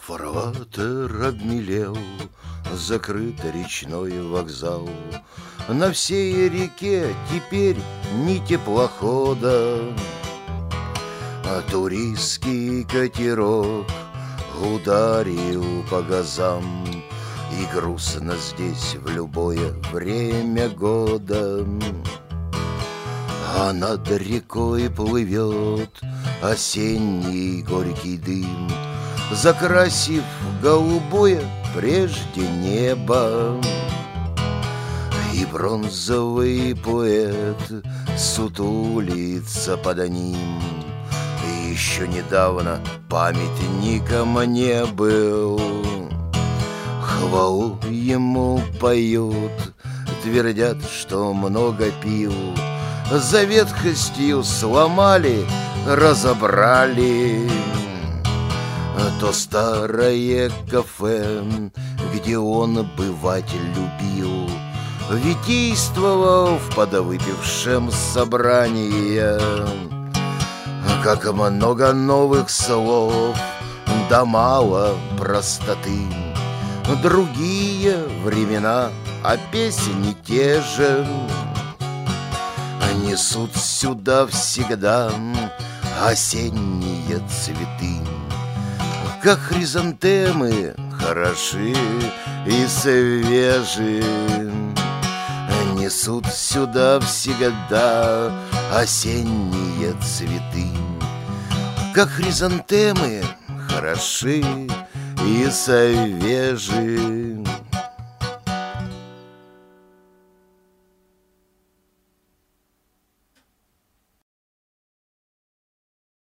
Фарватер обмелел, закрыт речной вокзал. На всей реке теперь ни теплохода, а туристский катерок ударил по газам. И грустно здесь в любое время года. А над рекой плывет осенний горький дым, закрасив голубое прежде небо. И бронзовый поэт сутулится под ним. И еще недавно памятником не был. Хвалу ему поют, твердят, что много пил. За ветхостью сломали, разобрали то старое кафе, где он бывать любил. Витийствовал в подвыпившем собрании. Как много новых слов, да мало простоты. Другие времена, а песни те же. Несут сюда всегда осенние цветы. Как хризантемы хороши и свежи. Несут сюда всегда осенние цветы. Как хризантемы хороши и свежи.